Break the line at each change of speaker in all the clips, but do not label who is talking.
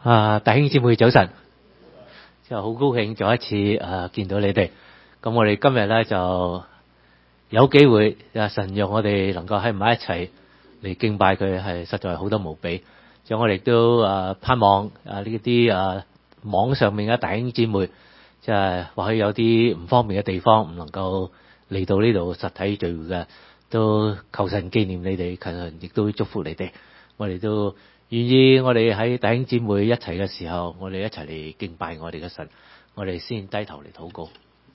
弟兄姊妹早晨，就好高興再一次見到你哋。咁我哋今日咧就有機會，神讓我哋能夠喺埋一齊嚟敬拜佢，係實在好多無比。就我哋都盼望呢啲網上面嘅弟兄姊妹，即係或許有啲唔方便嘅地方，唔能夠嚟到呢度實體聚會嘅，都求神紀念你哋，求神亦都祝福你哋。我哋都願意我哋喺弟兄姊妹一齊嘅時候，我哋一齊嚟敬拜我哋嘅神。我哋先低頭嚟禱告。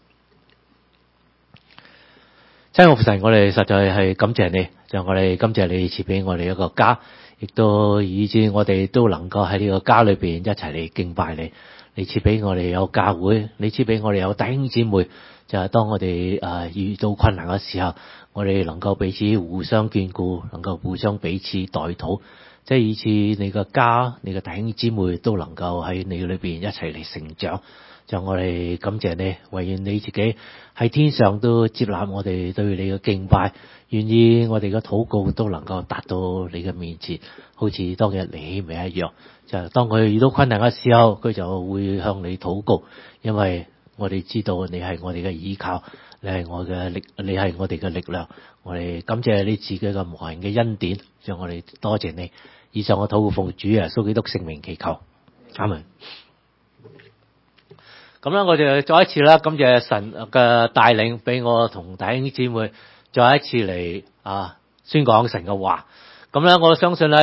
親愛父神，我哋實在係感謝你，就我哋感謝你賜俾我哋一個家，亦都以致我哋都能夠喺呢個家裏邊一齊嚟敬拜你。你賜俾我哋有教會，你賜俾我哋有弟兄姊妹，就係當我哋遇到困難嘅時候，我哋能夠彼此互相眷顧，能夠互相彼此代禱，即係以致你個家、你嘅弟兄姊妹都能夠喺你裏邊一齊嚟成長。就我哋感謝你，唯願你自己喺天上都接納我哋對你嘅敬拜，願意我哋嘅禱告都能夠達到你嘅面前，好似當日尼希米一樣。就當佢遇到困難嘅時候，佢就會向你禱告，因為我哋知道你係我哋嘅依靠，你係我哋嘅力量。我哋感謝你自己嘅無限嘅恩典，讓我哋多謝你。以上我禱告奉主耶穌基督聖名祈求，阿門。咁咧，我哋再一次啦，感謝神嘅帶領，俾我同弟兄姊妹再一次嚟宣講神嘅話。咁咧，我相信咧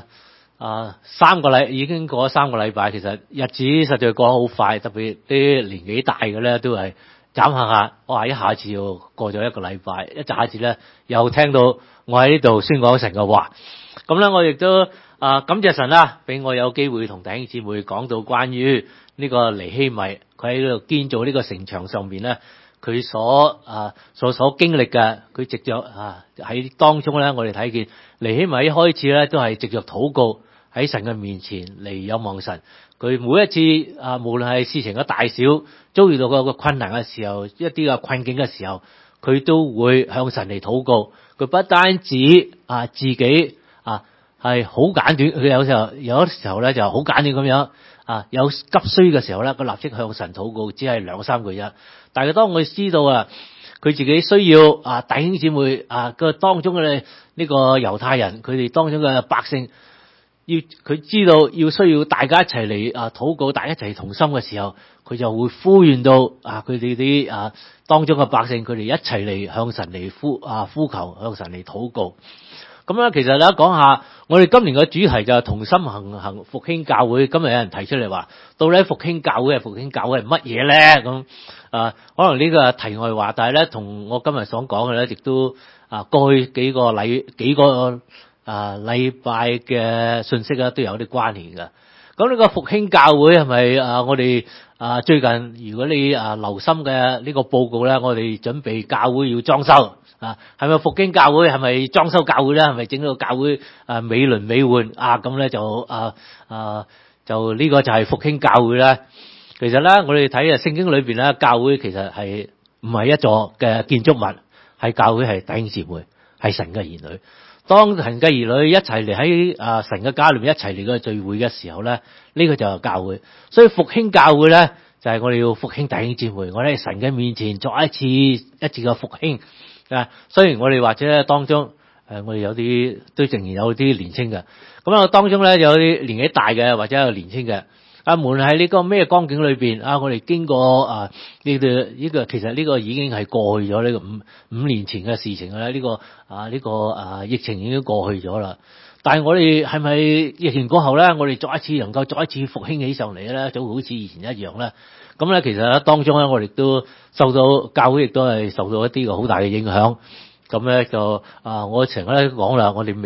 就已經過咗3個禮拜，其實日子實在過得好快，特別啲年紀大嘅咧都係眨下，哇！一下子又過咗1個禮拜，一下子咧又聽到我喺呢度宣講神嘅話。咁咧，我亦都感謝神啦，俾我有機會同弟兄姊妹講到關於呢個尼希米，佢喺度建造呢個城牆上面咧，佢所經歷嘅，佢藉着喺當中咧，我哋睇見尼希米一開始咧都係藉着禱告喺神嘅面前嚟仰望神。佢每一次無論係事情嘅大小，遭遇到個困難嘅時候，一啲嘅困境嘅時候，佢都會向神嚟禱告。佢不單止自己係好簡短，佢有時候咧就好簡短咁樣。有急需嘅時候咧，佢立即向神禱告，只係2-3句啫。但係當佢知道佢自己需要弟兄姊妹個當中嘅呢個猶太人，佢哋當中嘅百姓，佢知道需要大家一齊嚟禱告，大家一齊同心嘅時候，佢就會呼籲到佢哋啲當中嘅百姓，佢哋一齊嚟向神嚟呼求，向神嚟禱告。咁咧，其實咧講下，我哋今年嘅主題就係同心行復興教會。今日有人提出嚟話，到底復興教會係乜嘢咧？咁可能呢個題外話，但係咧同我今日所講嘅咧，亦都過去幾個禮拜嘅信息咧都有啲關聯嘅。咁呢個復興教會係咪我哋最近如果你留心嘅呢個報告咧，我哋準備教會要裝修。係咪復興教會？係咪裝修教會咧？係咪整到教會美輪美奐咁咧就呢個就係復興教會咧？其實咧，我哋睇聖經裏邊咧，教會其實係唔係一座嘅建築物，係教會係弟兄姊妹，係神嘅兒女。當神嘅兒女一齊嚟喺神嘅家裏面一齊嚟個聚會嘅時候咧，呢個就係教會。所以復興教會咧，就係我哋要復興弟兄姊妹，我哋喺神嘅面前作一次嘅復興。雖然我哋或者當中我哋有啲都仍然有啲年輕嘅，咁當中咧有啲年紀大嘅或者有年輕嘅，無論喺呢個咩光景裏邊我哋經過呢個其實呢個已經係過去咗呢個五年前嘅事情啦。呢個疫情已經過去咗啦。但係我哋係咪疫情過後咧，我哋能夠再一次復興起上嚟咧，就好似以前一樣咧？咁咧，其實咧當中咧，我哋都受到教會亦都係受到一啲好大嘅影響。咁咧就我成日咧講啦，我哋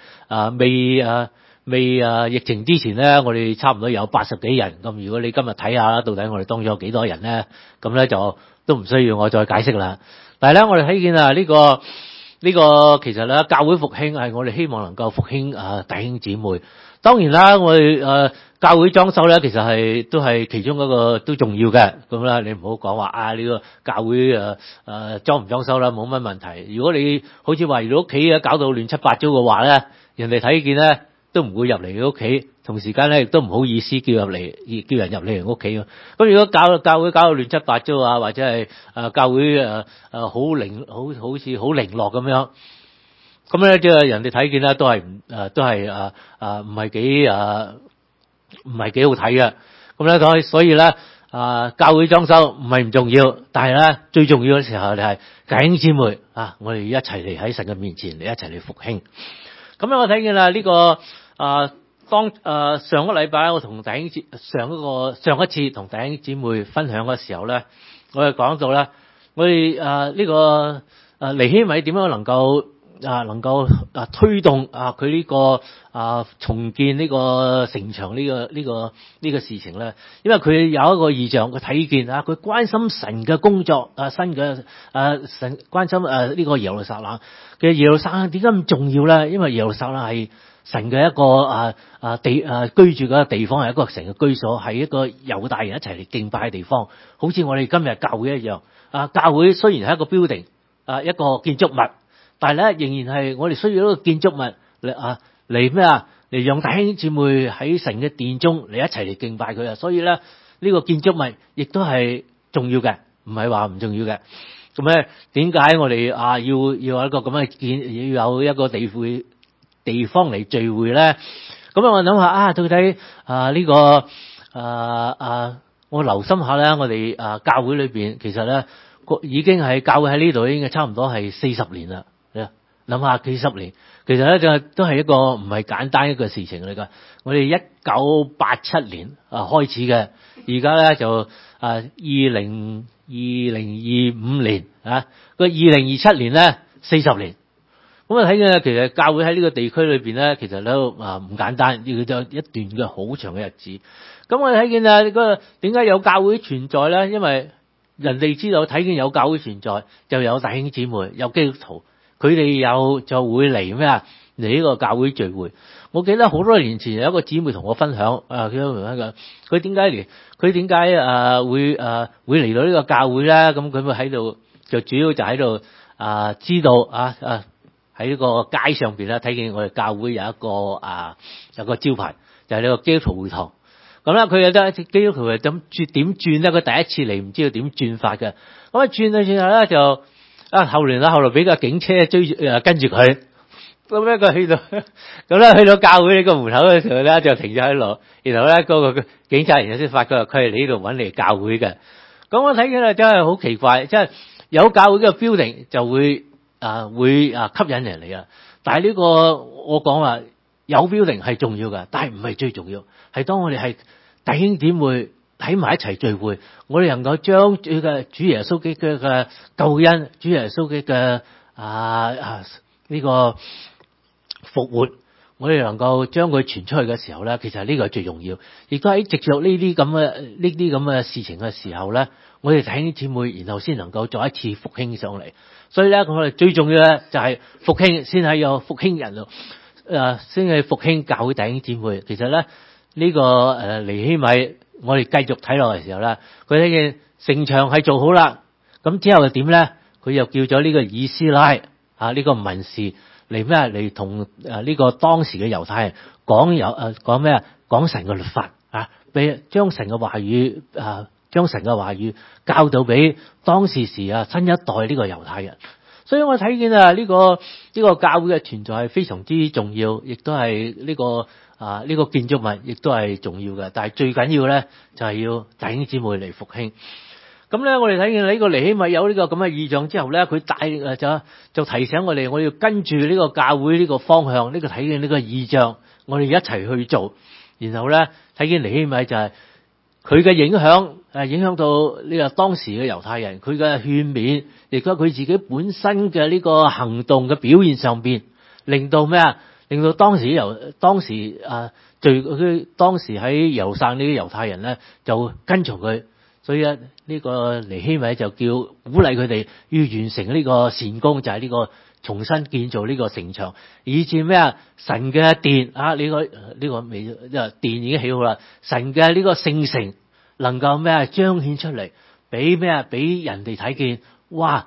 未疫情之前咧，我哋差唔多有80幾人。咁如果你今日睇下到底我哋當中有幾多人咧，咁咧就都唔需要我再解釋啦。但係咧，我哋睇見呢個其實咧，教會復興係我哋希望能夠復興弟兄姊妹。當然啦，我哋教會裝修咧，其實都係其中一個都重要嘅。咁啦，你唔好講話呢個教會裝唔裝修啦，冇乜問題。如果你好似話如果屋企搞到亂七八糟嘅話咧，人哋睇見咧都唔會入嚟你屋企，同時間咧亦都唔好意思叫人入嚟你屋企。咁如果教會搞到亂七八糟啊，或者係教會好似好零落咁樣，咁咧即係人哋睇見咧都係唔係幾好睇嘅。咁咧所以咧教會裝修唔係唔重要，但係咧最重要嘅時候就係弟兄姊妹我哋一齊嚟喺神嘅面前嚟一齊嚟復興。咁咧我睇見啦呢個上個禮拜我同上一次同弟兄姊妹分享嘅時候咧，我哋講到咧我哋呢個尼希米點樣能夠推動佢呢個重建呢個城牆呢個事情咧，因為佢有一個異象，佢睇見佢關心神嘅工作，神關心呢個耶路撒冷嘅耶路撒冷點解咁重要咧？因為耶路撒冷係神嘅一個居住嘅地方，係一個神嘅居所，係一個猶大人一齊嚟敬拜嘅地方，好似我哋今日教會一樣。教會雖然係一個 building，一個建築物，但係咧仍然係我哋需要一個建築物嚟嚟讓弟兄姊妹喺神嘅殿中嚟一齊嚟敬拜佢啊！所以咧呢個建築物亦都係重要嘅，唔係話唔重要嘅。咁咧點解我哋要有一個咁嘅要有一個地方嚟聚會咧？咁我諗下到底呢個我留心下咧，我哋教會裏邊其實咧已經係教會喺呢度已經差唔多係40年啦。諗下幾十年，其實咧都係一個唔係簡單一個事情嚟噶。我哋1987年開始嘅，而家咧就2025年個2027年咧40年。咁睇嘅其實教會喺呢個地區裏邊咧，其實都唔簡單，要有一段嘅好長嘅日子。咁我哋睇見呢個點解有教會存在咧？因為人哋知道睇見有教會存在，就有弟兄姊妹，有基督徒。佢哋就會嚟嚟呢個教會聚會。我記得好多年前有一個姊妹同我分享，佢點解嚟？佢點解會嚟到呢個教會咧？咁佢會喺度，就主要就喺度知道喺呢個街上邊咧睇見我哋教會有一個招牌，就係呢個基督徒會堂。咁咧佢有得基督徒係點轉咧？佢第一次嚟唔知道點轉法嘅。咁轉下咧就。後來俾個警車跟住佢，咁咧佢去到教會呢個門口嘅時候咧，就停咗喺度，然後咧嗰個警察然後先發覺佢係嚟呢度揾嚟教會嘅。咁我睇見咧真係好奇怪，即係有教會嘅 building 就會吸引人嚟啊！但係呢個我講話有 building 係重要嘅，但係唔係最重要，係當我哋係弟兄姊妹喺埋一齊聚會，我哋能夠將主耶穌基督嘅救恩，主耶穌基督嘅呢個復活，我哋能夠將佢傳出去嘅時候咧，其實呢個係最重要。亦都喺藉著呢啲咁嘅事情嘅時候咧，我哋弟兄姊妹，然後先能夠再一次復興上嚟。所以咧，我哋最重要咧就係復興，先係有復興人先係復興教會弟兄姊妹。其實咧呢個尼希米。我哋繼續睇落嘅時候咧，佢睇見城牆係做好啦，咁之後又點咧？佢又叫咗呢個以斯拉呢個文士嚟同呢個當時嘅猶太人講神嘅律法俾將神嘅話語教導俾當時新一代呢個猶太人。所以我睇見呢個教會嘅存在係非常之重要，亦都係呢個建築物亦都係重要嘅。但係最緊要咧就係要弟兄姊妹嚟復興。咁咧我哋睇見呢個尼希米有呢個咁嘅異象之後咧，佢就提醒我哋，我要跟住呢個教會呢個方向，呢個睇見呢個異象，我哋一齊去做。然後咧睇見尼希米就係佢嘅影響到呢個當時嘅猶太人，佢嘅勸勉，亦都係佢自己本身嘅呢個行動嘅表現上邊，令到當時喺耶路撒冷呢啲猶太人咧就跟從佢，所以呢個尼希米就鼓勵佢哋要完成呢個善工，就係呢個重新建造呢個城牆，以至神嘅殿呢個殿已經起好啦，神嘅呢個聖城能夠彰顯出嚟，俾人哋睇見，哇！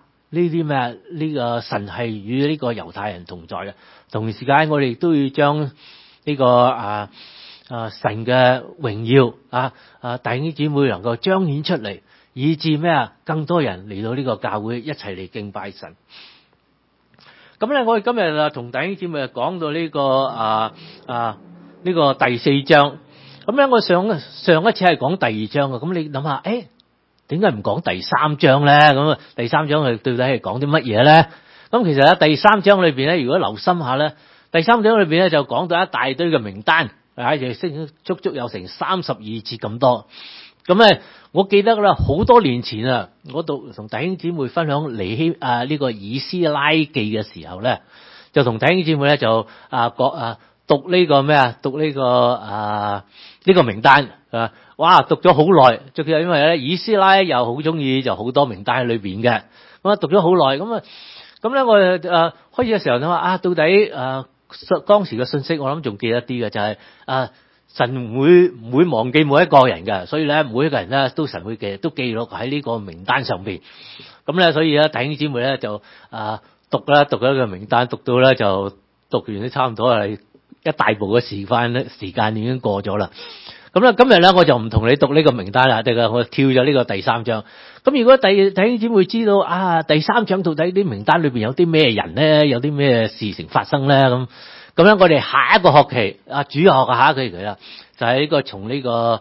呢個神係與呢個猶太人同在嘅。同時間我哋都要將呢個神嘅榮耀弟兄姊妹能夠彰顯出嚟，以致更多人嚟到呢個教會一齊嚟敬拜神。咁咧，我哋今日同弟兄姊妹講到呢個呢個第4章。咁咧，我上一次係講第2章嘅。咁你諗下，點解唔講第3章咧？咁第3章係到底係講啲乜嘢咧？咁其實喺第3章裏邊咧，如果留心下咧，第3章裏邊咧就講到一大堆嘅名單，就足足有成32節咁多。咁咧，我記得啦，好多年前啊，我同弟兄姊妹分享呢個以斯拉記嘅時候咧，就同弟兄姊妹咧就讀呢個讀呢個呢個名單哇，讀咗好耐，仲要因為咧以斯拉又好中意就好多名單喺裏邊嘅，咁讀咗好耐，咁咧我開始嘅時候就話到底當時嘅信息我諗仲記得啲嘅，就係神唔會忘記每一個人嘅，所以咧每一個人咧都神會都記錄喺呢個名單上邊。咁咧所以咧弟兄姊妹咧就讀咗一個名單，讀到咧就讀完都差唔多係一大部嘅時間已經過咗啦。咁咧今日咧我就唔同你讀呢個名單啦，我跳咗呢個第3章。咁如果弟兄姊妹知道第3章到底啲名單裏邊有啲咩人咧，有啲咩事情發生咧，咁樣我哋下一個學期主學嘅下一個學期啦，就係呢個從呢個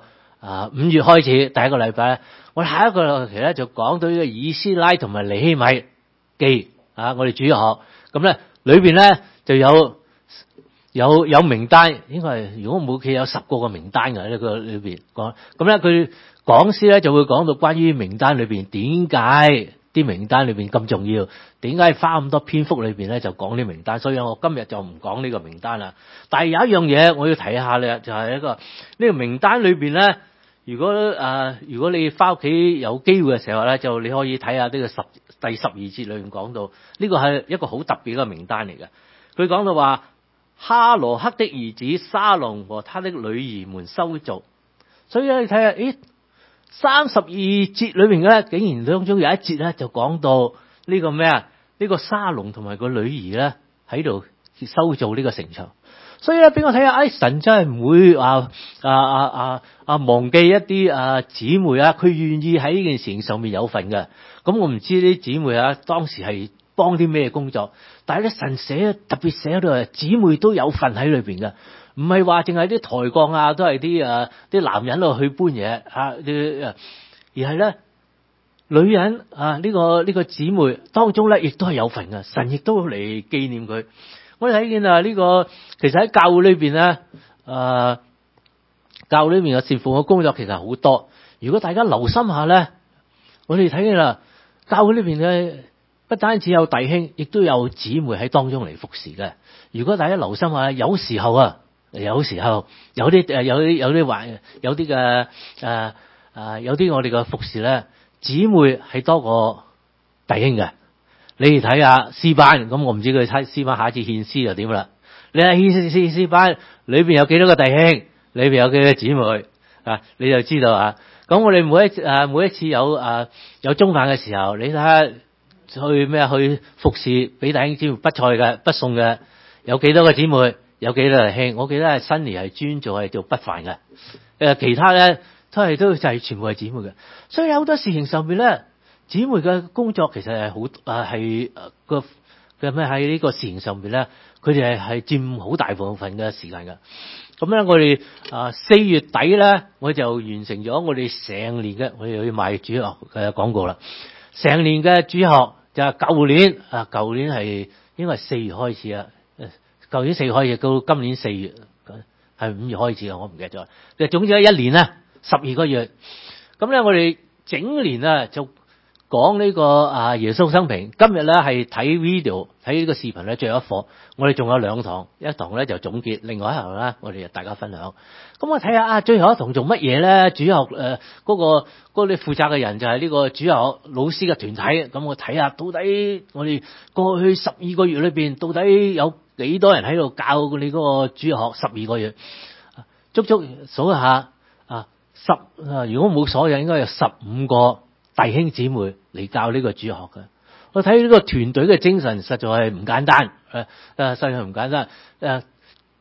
5月開始第一個禮拜咧，我哋下一個學期咧就講到呢個以斯拉同埋尼希米記我哋主學。咁咧裏邊咧就有名單，應該係如果我冇記有10個名單嘅呢個裏邊講。咁咧佢講師咧就會講到關於名單裏邊點解啲名單裏邊咁重要，點解花咁多篇幅裏邊咧就講啲名單。所以我今日就唔講呢個名單啦。但係有一樣嘢我要提下咧，就係呢個名單裏邊咧，如果你翻屋企有機會嘅時候咧，就你可以睇下呢個第12節裏面講到呢個係一個好特別嘅名單嚟嘅。佢講到話哈羅克的兒子沙龍和他的女兒們修造，所以咧你睇下32節裏面咧，竟然當中有一節咧就講到呢個呢個沙龍同埋個女兒咧喺度修造呢個城牆。所以咧俾我睇下，神真係唔會忘記一啲姊妹佢願意喺呢件事情上面有份嘅。咁我唔知啲姊妹當時係幫啲咩工作，但係咧神特別寫到姊妹都有份喺裏邊嘅，唔係話淨係啲抬槓都係啲男人去搬嘢而係咧女人呢個姊妹當中咧亦都係有份嘅，神亦都嚟紀念佢。我哋睇見呢個其實喺教會裏邊咧教會裏面嘅侍奉嘅工作其實好多。如果大家留心下咧，我哋睇見啦，教會裏邊嘅不單止有弟兄，亦都有姊妹喺當中嚟服侍嘅。如果大家留心下，有時候有啲我哋嘅服侍咧，姊妹係多過弟兄嘅。你哋睇下詩班，咁我唔知佢睇詩班下一次獻詩就點啦。你睇詩班裏邊有幾多個弟兄，裏邊有幾多個姊妹你就知道咁我哋每一次有中飯嘅時候，你睇下去服侍俾弟兄姊妹不菜嘅不送嘅，有幾多個姊妹，有幾多個弟兄。我記得係新年係專做係做不飯嘅，其他咧都就係全部係姊妹嘅。所以有好多事情上邊咧，姊妹嘅工作其實係好喺呢個事情上邊咧，佢哋係佔好大部分嘅時間㗎。咁咧，我哋4月底咧，我就完成咗我哋成年嘅，我哋去賣主學嘅廣告啦。成年嘅主學就係舊年係應該係4月開始啊，舊年4月開始到今年4月係5月開始啊，我唔記得咗。就總之1年啦，12個月。咁咧，我哋整年就講呢個耶穌生平。今日咧係睇 video 睇呢個視頻咧，最後一課。我哋仲有2堂，一堂咧就總結，另外一堂咧我哋就大家分享。咁我睇下最後一堂做乜嘢咧？主學嗰個你負責嘅人就係呢個主學老師嘅團體。咁我睇下到底我哋過去12個月裏邊到底有幾多人喺度教你嗰個主學12個月，足足數一下如果冇數，應該有15個弟兄姊妹嚟教呢個主學嘅。我睇呢個團隊嘅精神實在係唔簡單，實在唔簡單。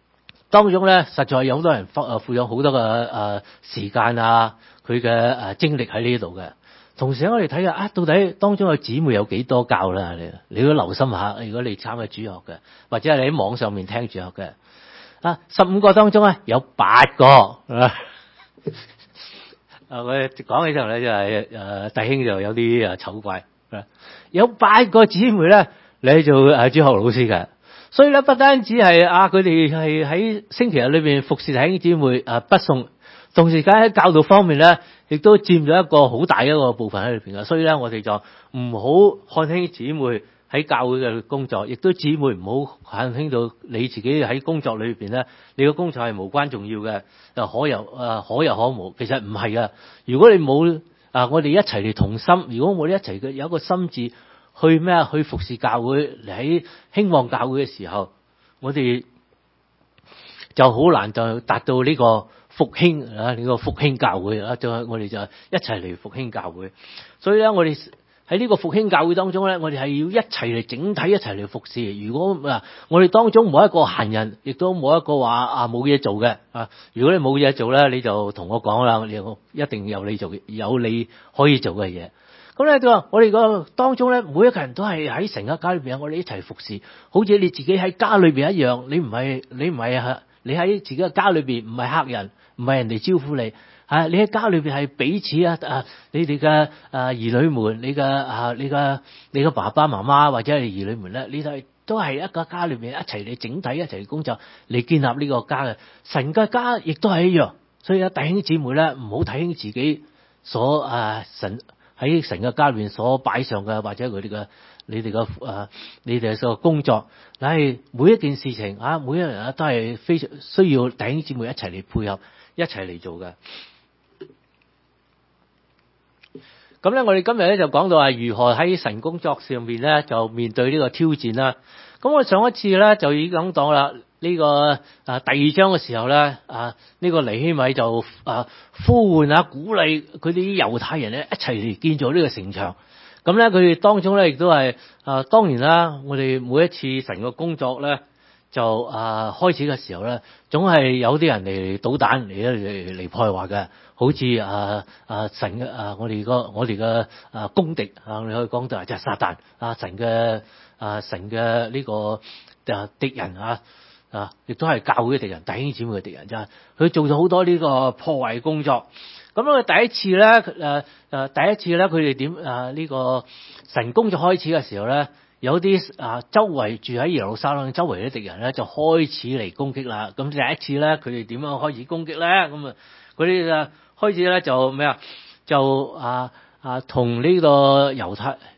當中咧，實在有好多人付咗好多嘅時間啊，佢嘅精力喺呢度嘅。同時我哋睇下到底當中嘅姊妹有幾多教啦？你都留心下。如果你參加主學嘅，或者係你喺網上面聽主學嘅，15個當中咧有8個我講起上嚟就係弟兄就有啲醜怪，有8個姊妹咧你做主學老師嘅。所以咧，不單止係佢哋係喺星期日裏邊服侍弟兄姊妹不送，同時間喺教導方面咧，亦都佔咗一個好大一個部分喺裏邊嘅。所以咧，我哋就唔好看輕姊妹喺教會嘅工作，亦都姊妹唔好看輕到你自己喺工作裏邊咧，你嘅工作係無關重要嘅，可有可無。其實唔係噶，如果你冇我哋一齊嚟同心，如果我哋一齊嘅有一個心志。去服侍教會，嚟喺興旺教會嘅時候，我哋就好難就達到呢個復興呢個復興教會就我哋就一齊嚟復興教會。所以咧，我哋喺呢個復興教會當中咧，我哋係要一齊嚟整體一齊嚟服侍。如果我哋當中冇一個閒人，亦都冇一個話冇嘢做嘅如果你冇嘢做咧，你就同我講啦，你一定有你做，有你可以做嘅嘢。咁咧就話我哋個當中咧，每一個人都係喺成個家裏邊，我哋一齊服侍，好似你自己喺家裏邊一樣。你唔係你喺自己嘅家裏邊唔係客人，唔係人哋招呼你你喺家裏邊係彼此你哋嘅兒女們，你嘅爸爸媽媽或者係兒女們咧，你都係一個家裏邊一齊嚟整體一齊嚟工作嚟建立呢個家嘅。神嘅家亦都係一樣，所以弟兄姊妹咧，唔好睇輕自己所喺成個家裏面所擺上嘅，或者你哋嘅工作，但係每一件事情每一個人都係非常需要弟兄姊妹一齊嚟配合，一齊嚟做嘅。咁咧，我哋今日咧就講到如何喺神工作上面咧就面對呢個挑戰啦。咁我上一次咧就已經講到啦。呢個第2章嘅時候咧，呢個尼希米就呼喚鼓勵佢哋啲猶太人咧一齊嚟建造呢個城牆。咁咧佢哋當中咧亦都係當然啦，我哋每一次神嘅工作咧就開始嘅時候咧，總係有啲人嚟搗蛋嚟破壞嘅，好似神嘅我哋嘅公敵你可以講到就係撒旦神嘅呢個敵人亦都係教會嘅敵人，弟兄姊妹嘅敵人，就係佢做咗好多呢個破壞工作。咁佢第一次咧，佢哋點呢個神工作開始嘅時候咧，有啲周圍住喺耶路撒冷周圍啲敵人咧，就開始嚟攻擊啦。咁第一次咧，佢哋點樣開始攻擊咧？咁佢哋就開始咧就咩就同呢個猶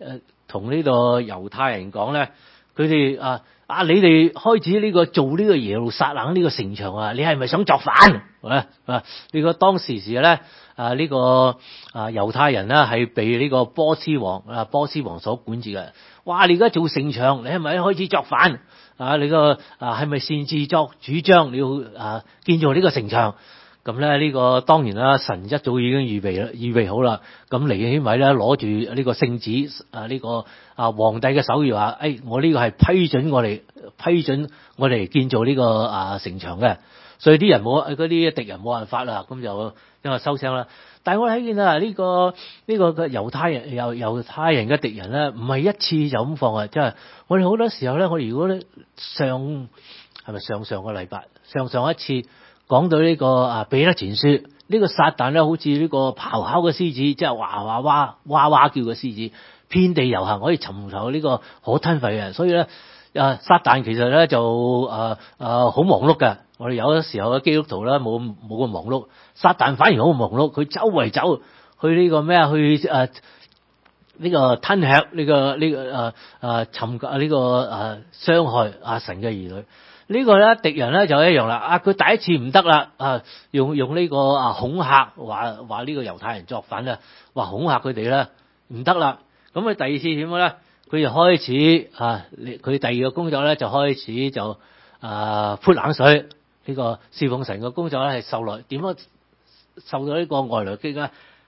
太人講咧，佢哋你哋開始呢個做呢個耶路撒冷呢個城牆你係咪想作反？呢個當時咧呢個猶太人呢係被呢個波斯王所管治嘅。哇！你而家做城牆，你係咪開始作反？你個係咪擅自作主張？你要建造呢個城牆？咁咧呢個當然啦，神一早已經預備好啦。咁尼希米咧攞住呢個聖旨呢個皇帝嘅手諭話：我呢個係批准我哋建造呢個城牆嘅。所以啲人嗰啲敵人冇辦法啦，咁就因為收聲啦。但係我睇見呢個嘅猶太人嘅敵人咧，唔係一次就咁放即係我哋好多時候咧，我哋如果上個禮拜上一次講到呢個彼得前書，呢個撒旦咧好似呢個咆哮嘅獅子，即係哇哇叫嘅獅子，遍地遊行，可以尋求呢個可吞噬嘅人。所以咧撒旦其實咧就好忙碌嘅。我哋有啲時候嘅基督徒咧冇咁忙碌，撒旦反而好忙碌，佢周圍走去呢個去呢個吞吃呢個尋求呢個傷害神嘅兒女。呢個咧敵人咧就一樣啦。佢第一次唔得啦，用呢個恐嚇，話呢個猶太人作反啦，話恐嚇佢哋咧唔得啦。咁佢第二次點樣咧？佢就開始佢第二個工作咧就開始就潑冷水。呢個侍奉神嘅工作咧係受到呢個外來擊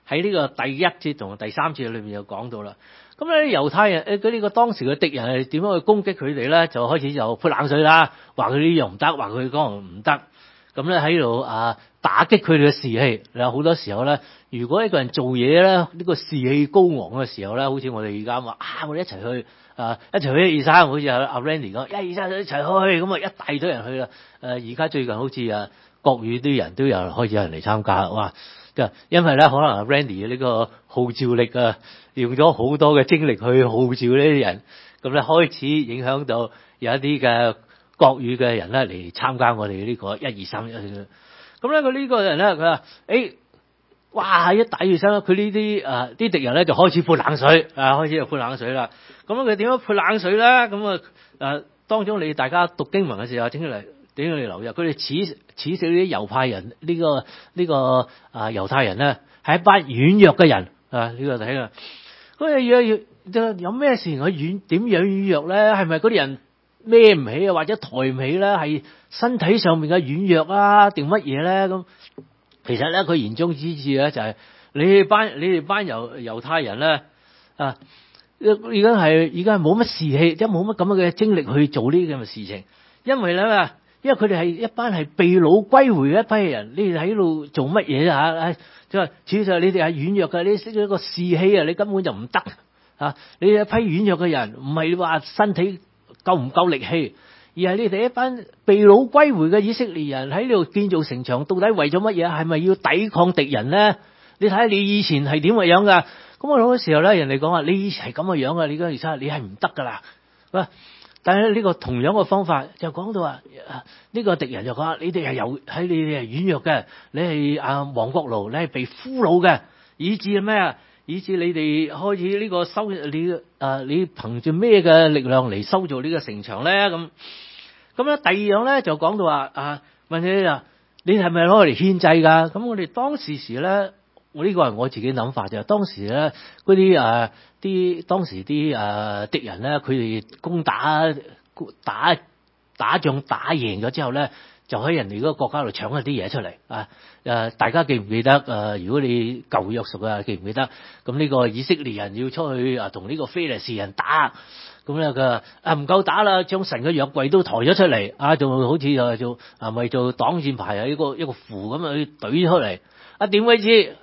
喺呢個第一節同第三節裏面就講到啦。咁咧猶太人佢呢個當時嘅敵人係點樣去攻擊佢哋咧？就開始就潑冷水啦，話佢呢樣唔得，話佢嗰樣唔得。咁咧喺度打擊佢哋嘅士氣。有好多時候咧，如果一個人做嘢咧，呢個士氣高昂嘅時候咧，好似我哋而家話我哋一齊去一齊去1、2、3，好似阿 Randy 講1、2、3一齊去，咁一大堆人去啦。而家最近好似國語啲人都有開始有人嚟參加，哇！因為咧可能 Randy 呢個號召力用咗好多嘅精力去號召呢啲人，咁咧開始影響到有一啲嘅國語嘅人咧嚟參加我哋呢個1、2、3。咁咧佢呢個人咧佢話哇！一大雨聲，佢呢啲啲敵人咧就開始潑冷水，開始就潑冷水啦。咁佢點樣潑冷水咧？咁當中你大家讀經文嘅時候，點樣嚟留意？佢哋恥笑呢啲猶太人，呢個猶太人咧係一班軟弱嘅人呢個睇啊。咁有咩事佢點樣軟弱咧？係咪嗰啲人孭唔起或者抬唔起咧？係身體上面嘅軟弱啊，定乜嘢咧？咁其實咧，佢言中之意咧就係你哋班猶太人咧已經係冇乜士氣，即係冇乜咁嘅精力去做呢啲咁嘅事情，因為佢哋係一班係被擄歸回嘅一批人，你哋喺度做乜嘢啊？即係事實上你哋係軟弱嘅，你識咗一個士氣你根本就唔得你哋一批軟弱嘅人，唔係話身體夠唔夠力氣，而係你哋一班被擄歸回嘅以色列人喺呢度建造城牆，到底為咗乜嘢？係咪要抵抗敵人咧？你睇下你以前係點嘅樣噶？咁我嗰時候咧，人哋講話你以前係咁嘅樣噶，你而家你係唔得噶啦。但係呢個同樣嘅方法就講到話，呢個敵人就講你哋係你哋係軟弱嘅，你係亡國奴，你係被俘虜嘅，以致咩啊？以致你哋開始呢個你憑住咩嘅力量嚟修造呢個城牆咧？咁咧第二樣咧就講到話問你係咪攞嚟獻祭㗎？咁我哋當時咧，我呢個係我自己諗法啫。當時咧嗰啲當時啲敵人咧，佢哋攻打仗打贏咗之後咧，就喺人哋嗰個國家度搶一啲嘢出嚟大家記唔記得如果你舊約熟記唔記得？咁呢個以色列人要出去同呢個非利士人打，咁咧佢話唔夠打啦，將神嘅約櫃都抬咗出嚟就好似做咪做擋箭牌一個符咁去懟出嚟點為之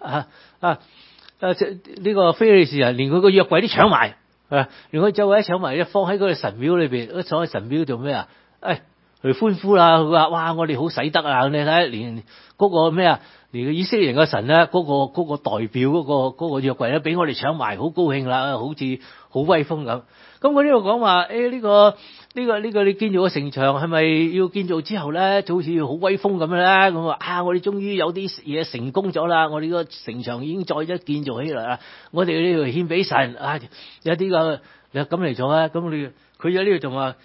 呢個非利士人連佢個約櫃都搶埋連佢周圍搶埋，放喺嗰個神廟裏邊，坐喺神廟做咩去歡呼啦！佢話：哇！我哋好使得你睇連嗰個咩連個以色列人嘅神咧，嗰個代表嗰個約櫃咧，俾我哋搶埋，好高興啦，好似好威風咁。咁佢呢度講話呢個你建造個城牆係咪要建造之後咧，就好似好威風咁咧？咁我哋終於有啲嘢成功咗啦！我哋個城牆已經再一建造起嚟啦！我哋呢度獻俾神有啲咁嚟做啊！咁佢喺呢度仲話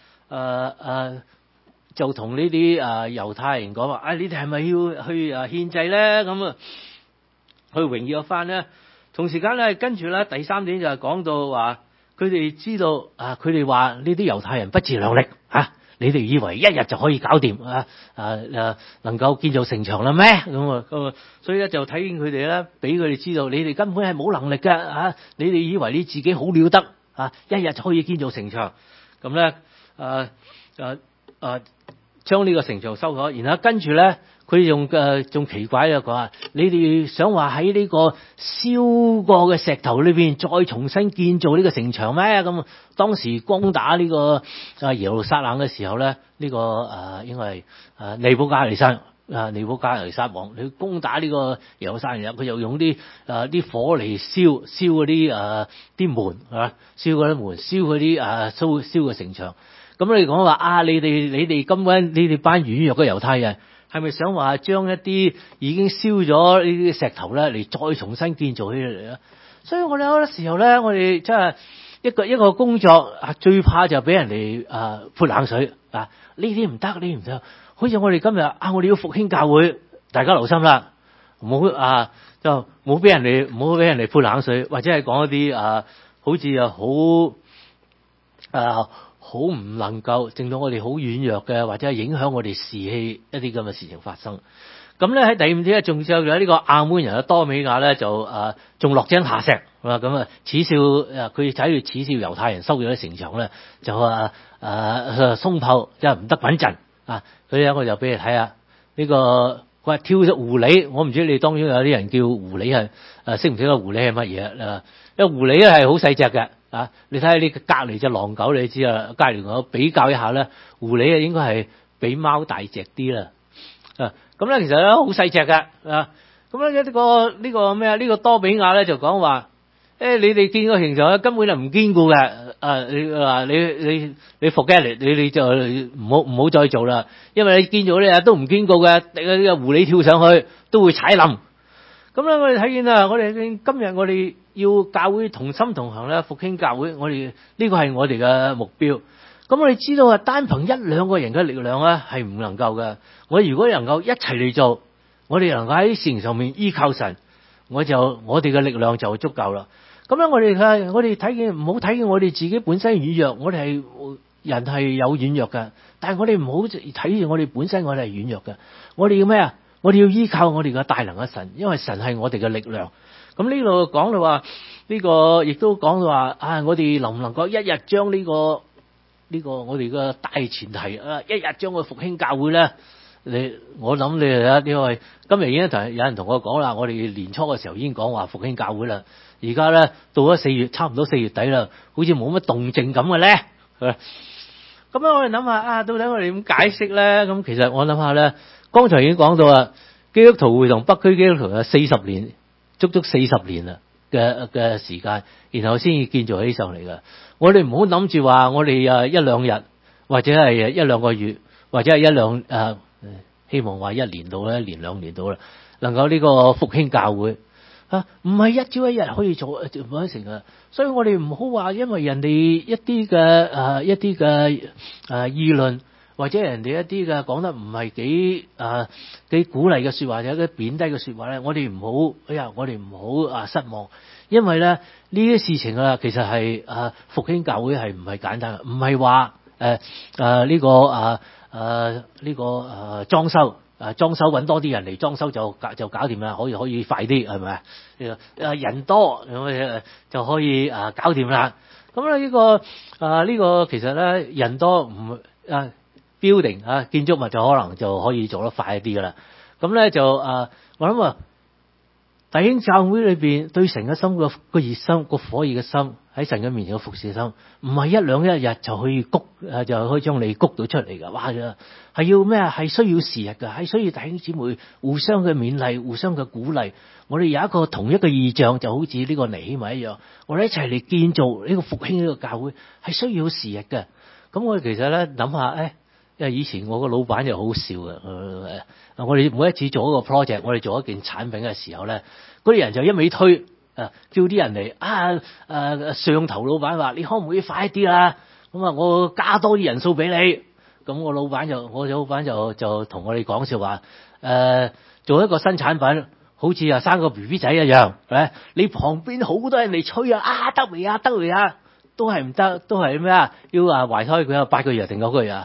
就同呢啲猶太人講話你哋係咪要去獻祭咧？咁去榮耀翻咧。同時間咧，跟住咧第三點就係講到話，佢哋知道佢哋話呢啲猶太人不自量力你哋以為一日就可以搞掂能夠建造城牆啦咩？咁所以咧就睇見佢哋咧，俾佢哋知道你哋根本係冇能力嘅你哋以為你自己好了得一日就可以建造城牆，咁咧將呢個城牆收咗，然後跟住咧，佢仲奇怪講話，你哋想話喺呢個燒過嘅石頭裏邊再重新建造呢個城牆咩？咁當時攻打呢個耶路撒冷嘅時候咧，呢個應該係尼布甲尼撒王，佢攻打呢個耶路撒冷，佢又用啲火嚟燒嗰啲門燒嗰啲門，燒嗰啲燒個城牆。咁你講話你哋根本你哋班軟弱嘅猶太人，係咪想話將一啲已經燒咗呢啲石頭咧嚟再重新建造起嚟咧？所以我哋好多時候咧，我哋真係一個工作最怕就俾人哋潑冷水呢啲唔得，呢啲唔得。好似我哋今日我哋要復興教會，大家留心啦，唔好就唔好俾人哋潑冷水，或者係講一啲好似好唔能夠令到我哋好軟弱嘅，或者係影響我哋士氣一啲咁嘅事情發生。 咁咧喺第五節咧，仲有呢個亞捫人嘅多美雅咧，就仲落井下石，咁啊恥笑佢喺度恥笑猶太人收咗啲城牆咧，就鬆透，即係唔得穩陣啊！佢咧我就俾你睇下呢個，佢話跳隻狐狸，我唔知你當中有啲人叫狐狸係識唔識個狐狸係乜嘢啊？因為狐狸咧係好細隻嘅啊！你睇下呢個隔離隻狼狗，你知啊，隔離我比較一下咧，狐狸啊應該係比貓大隻啲啦。咁咧其實咧好細隻㗎啊！咁咧呢個咩啊？呢個多比亞咧就講話你哋見個形象根本就唔堅固嘅你 forget 你就唔好再做啦，因為你見咗呢都唔堅固嘅，呢個狐狸跳上去都會踩冧。咁咧我哋睇見啊，我哋今日我哋要教會同心同行咧，復興教會，我哋呢個係我哋嘅目標。咁我哋知道啊，單憑一兩個人嘅力量咧係唔能夠嘅。我如果能夠一齊嚟做，我哋能夠喺事情上面依靠神，我哋嘅力量就足夠啦。咁樣我哋睇見唔好睇見我哋自己本身軟弱，我哋人係有軟弱嘅，但係我哋唔好睇住我哋本身我哋係軟弱嘅。我哋要咩啊？我哋要依靠我哋嘅大能嘅神，因為神係我哋嘅力量。咁呢度講到話呢個，亦都講到話我哋能唔能夠一日將呢個我哋嘅大前提一日將佢復興教會咧？我諗你哋因為今日已經有人同我講啦，我哋年初嘅時候已經講話復興教會啦。而家咧到咗4月，差唔多4月底啦，好似冇乜動靜咁嘅咧。咁樣我哋諗下到底我哋點解釋咧？咁其實我諗下咧，剛才已經講到啊，基督徒會同北區基督徒有40年，足足40年啦嘅時間，然後先至建造起上嚟嘅。我哋唔好諗住話我哋一兩日，或者係一兩個月，或者係一兩希望話1年到啦，1年2年到啦，能夠呢個復興教會唔係一朝一日可以做得成嘅。所以我哋唔好話因為人哋一啲嘅議論，或者人哋一啲嘅講得唔係幾鼓勵嘅說話，或者啲貶低嘅說話咧，我哋唔好我哋唔好失望，因為咧呢啲事情其實係復興教會係唔係簡單嘅，唔係話呢個裝修揾多啲人嚟裝修就搞掂啦，可以快啲係咪啊？人多就可以搞掂啦。咁咧呢個其實咧人多唔building 建築物就可能就可以做得快一啲噶啦。咁咧就我諗弟兄教會裏邊對神嘅心個熱心個火熱嘅心，喺神嘅面前嘅服侍心，唔係一日就可以就可以將你谷到出嚟噶。哇！係要咩啊？係需要時日噶，係需要弟兄姊妹互相嘅勉勵，互相嘅鼓勵。我哋有一個同一個異象，就好似呢個尼希米一樣，我哋一齊嚟建造呢個復興呢個教會，係需要時日嘅。咁我哋其實咧諗下因為以前我個老闆就好笑嘅，我哋每一次做一個 project， 我哋做一件產品嘅時候咧，嗰啲人就一味推，叫啲人嚟上頭老闆話你可唔可以快啲啦？咁我加多啲人數俾你。咁我老闆就同我哋講笑話，做一個新產品，好似生個 BB 仔一樣，你旁邊好多人嚟催得未啊，都係唔得，都係咩啊？要懷胎佢有8個月定9個月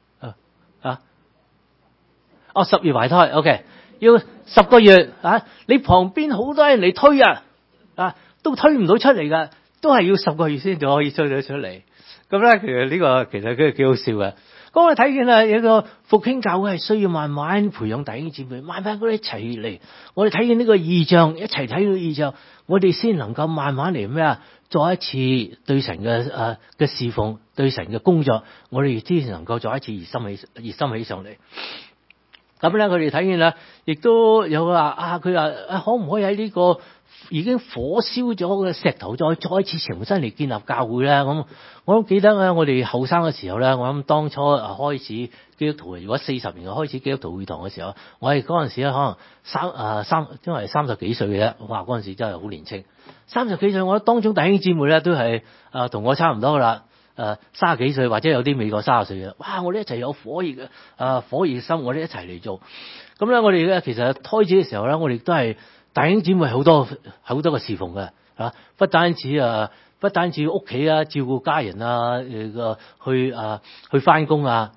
10月懷胎 ，OK， 要10個月你旁邊好多人嚟推都推唔到出嚟噶，都係要10個月先至可以推到出嚟。咁咧，其實呢個其實幾好笑嘅。咁我哋睇見有一個復興教會係需要慢慢培養弟兄姊妹，慢慢一齊嚟。我哋睇見呢個異象，一齊睇到異象，我哋先能夠慢慢嚟咩啊？再一次對神嘅侍奉，對神嘅工作，我哋先能夠再一次熱心起上嚟。咁咧，佢哋睇見啦，亦都有話佢話可唔可以喺呢個已經火燒咗嘅石頭再一次重新嚟建立教會咧？咁我都記得我哋後生嘅時候咧，我諗當初開始基督徒，如果40年開始基督徒會堂嘅時候，我哋嗰陣時咧可能因為30幾歲嘅啫，哇！嗰陣時真係好年輕，30幾歲，我當中弟兄姊妹咧都係同我差唔多噶啦。30幾歲或者有啲未過30歲嘅，哇！我哋一齊有火熱心，我哋一齊嚟做。咁咧，我哋咧其實開始嘅時候咧，我哋都係弟兄姊妹好多嘅侍奉嘅，不單止屋企照顧家人去翻工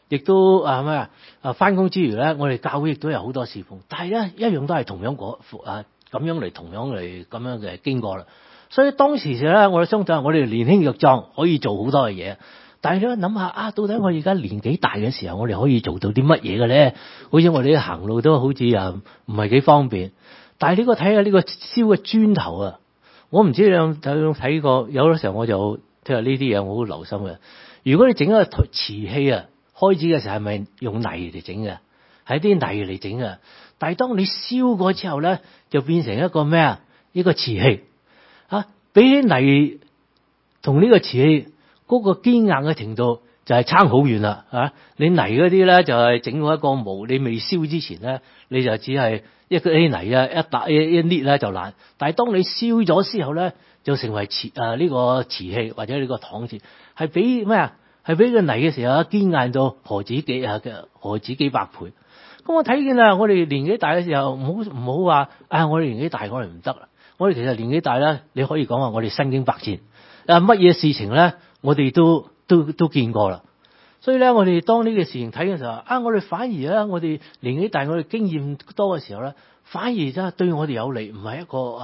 亦都翻工之餘咧，我哋教會亦都有好多侍奉，但係咧一樣都係同樣咁樣嘅經過啦。所以當時咧，我哋相信我哋年輕力壯，可以做好多嘅嘢。但係咧諗下到底我而家年紀大嘅時候，我哋可以做到啲乜嘢嘅咧？好似我哋行路都好似唔係幾方便。但係呢個睇下呢個燒嘅磚頭啊，我唔知你有睇過。有啲時候我就即係呢啲嘢我好留心嘅。如果你整一個瓷器啊，開始嘅時候係咪用泥嚟整嘅？係啲泥嚟整嘅。但係當你燒過之後咧，就變成一個咩啊？一個瓷器啊，比起泥同呢個瓷器嗰個堅硬嘅程度就係差好遠啦啊！你泥嗰啲咧就係整好一個模，你未燒之前咧，你就只係一啲泥啊一捏咧就爛。但係當你燒咗之後咧，就成為呢個瓷器或者呢個搪瓷，係比咩啊？係比個泥嘅時候堅硬到何止幾百倍。咁我睇見啦，我哋年紀大嘅時候唔好話我哋年紀大我哋唔得啦。我哋其實年紀大咧，你可以講話我哋身經百戰，乜嘢事情咧，我哋都見過啦。所以咧，我哋當呢個事情睇嘅時候，我哋反而咧，我哋年紀大，我哋經驗多嘅時候咧，反而真係對我哋有利，唔係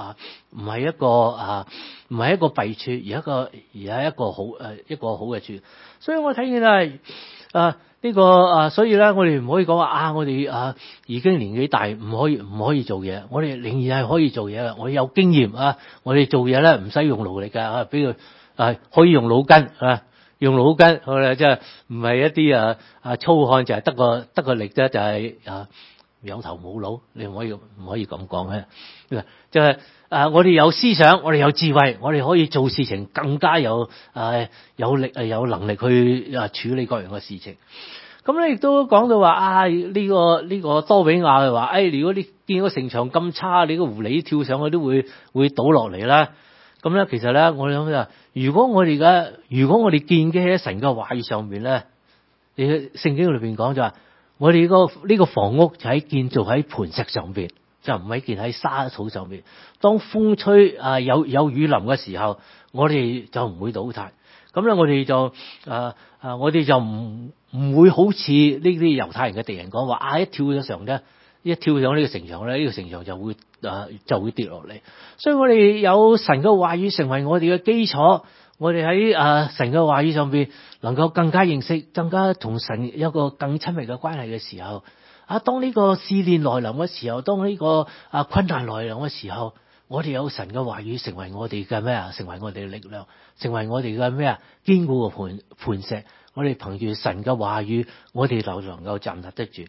一個弊處，而係一個好嘅處。所以我睇見所以咧，我哋唔可以講話我哋已經年紀大，唔可以做嘢。我哋仍然係可以做嘢嘅。我哋有經驗啊，我哋做嘢咧唔使用勞力嘅比如可以用腦筋用腦筋，我哋即係唔係一啲粗漢，就係得個力啫，就係有頭冇腦。你唔可以咁講嘅，就係我哋有思想，我哋有智慧，我哋可以做事情更加有力有能力去處理各樣嘅事情。咁咧亦都講到話呢個多比亞話如果你見個城牆咁差，你個狐狸跳上去都會倒落嚟啦。咁咧其實咧我諗就如果我哋建基喺神嘅話語上面咧，你聖經裏邊講就話我哋呢個房屋就建造喺磐石上邊，就唔係建喺沙土上邊。當風吹有雨淋嘅時候，我哋就唔會倒塌。咁咧我哋就唔會好似呢啲猶太人嘅敵人講話一跳上呢個城牆咧，呢個城牆就會跌落嚟。所以我哋有神嘅話語成為我哋嘅基礎，我哋喺神嘅話語上邊能夠更加認識，更加同神有一個更親密嘅關係嘅時候，當呢個試煉來臨嘅時候，當呢個困難來臨嘅時候，我哋有神嘅話語成為我哋嘅咩啊？成為我哋嘅力量，成為我哋嘅咩啊？堅固嘅磐石。我哋憑住神嘅話語，我哋就能夠站立得住。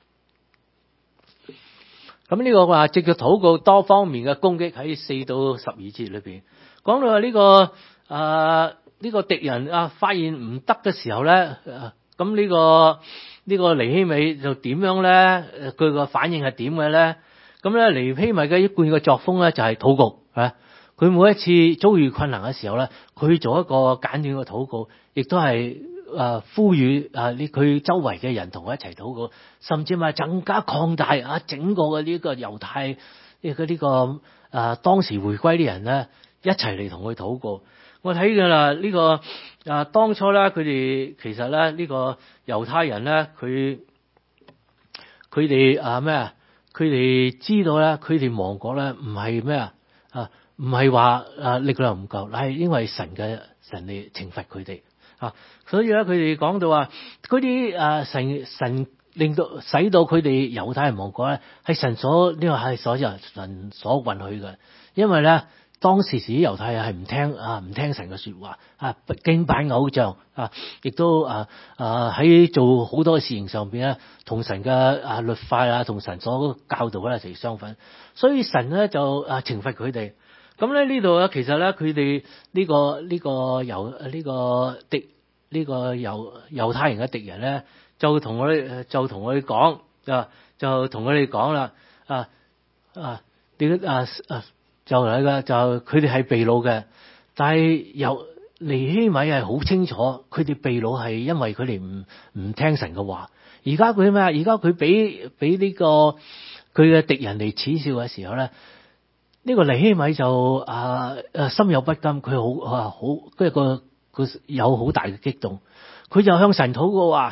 咁呢個話藉着禱告多方面嘅攻擊，喺4到12節裏邊講到呢個敵人發現唔得嘅時候咧，咁呢個尼希米就點樣咧？佢個反應係點嘅咧？咁咧尼希米嘅一貫嘅作風咧就係禱告佢每一次遭遇困難嘅時候咧，佢做一個簡短嘅禱告，亦都係呼籲佢周圍嘅人同佢一齊禱告，甚至係更加擴大整個嘅呢個猶太當時回歸啲人咧一齊嚟同佢禱告。我睇㗎啦，呢個當初咧佢哋其實咧呢個猶太人咧佢哋咩啊？佢哋知道咧，佢哋亡國咧唔係咩啊？唔係話力量唔夠，係因為神嚟懲罰佢哋所以咧佢哋講到話嗰啲神令到使到佢哋猶太人亡國咧，係神所允許嘅，因為咧當時啲猶太人係唔聽神嘅說話敬拜偶像亦都喺做好多事情上邊咧，同神嘅律法同神所教導咧係相反，所以神咧就懲罰佢哋。咁咧呢度咧其實咧佢哋呢個猶太人嘅敵人咧就同我哋講就同佢哋講啦就佢哋係被擄嘅，但係尼希米係好清楚佢哋被擄係因為佢哋唔聽神嘅話。而家佢咩啊？而家佢俾呢個佢嘅敵人嚟恥笑嘅時候咧，呢個尼希米就心有不甘，佢佢有好大嘅激動，佢就向神禱告話